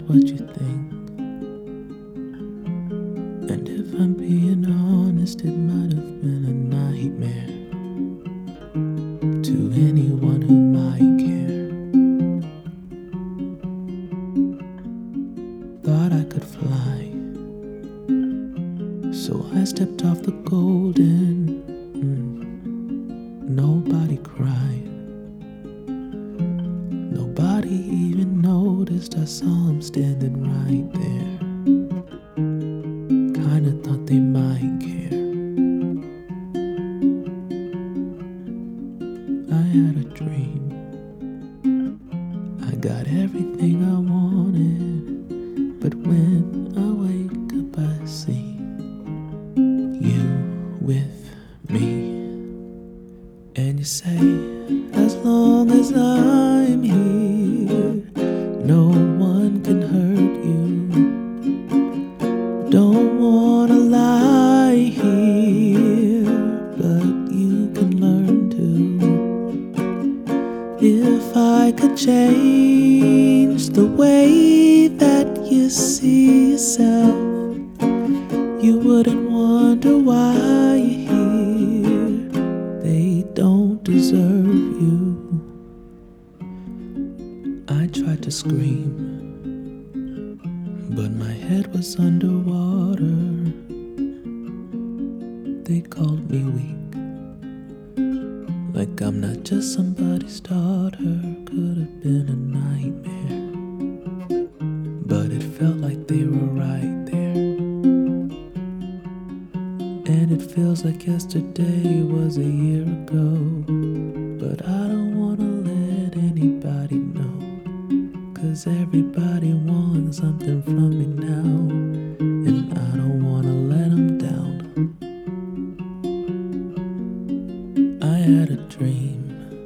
what you think. And if I'm being honest, it might have been a nightmare to anyone who might care. Thought I could fly, so I stepped off the golden. Nobody cried. Nobody even noticed I saw him standing right there. Kinda thought they might care. I had a dream. I got everything I wanted, but when I wake up I see you with me. And you say, as long as I'm here, no one can hurt you. Don't wanna lie here, but you can learn to. If I could change the way that you see yourself, you wouldn't wonder why you're here. They don't deserve you. I tried to scream, but my head was underwater. They called me weak, like I'm not just somebody's daughter. Could have been a nightmare, but it felt like they were right there. And it feels like yesterday was a year ago, but I don't wanna let anybody know, 'cause everybody wants something from me now, and I don't wanna let them down. I had a dream.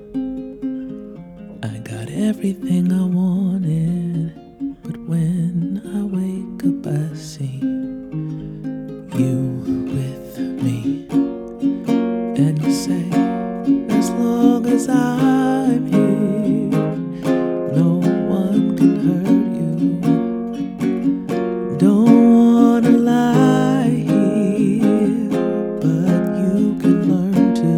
I got everything I wanted, but when I wake up I see you with me. And you say, as long as I'm here, no one can hurt you. Don't wanna lie here, but you can learn to.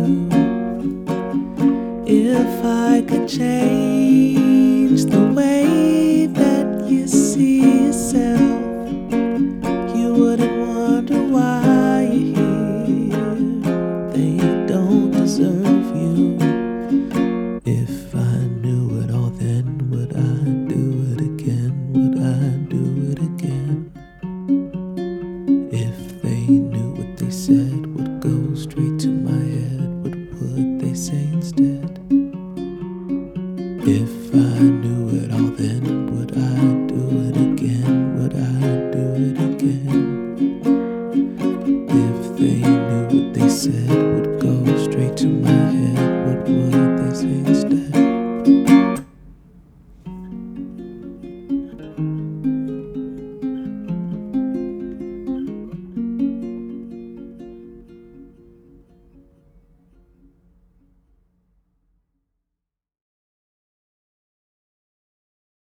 If I could change the way that you see yourself, you wouldn't wonder why you're here. They don't deserve you. If I knew it all then, would I do it again? Would I do it again? If they knew what they said would go straight to my head, what would they say instead? If I knew it all then, would I do it again? Would I do it again? If they knew what they said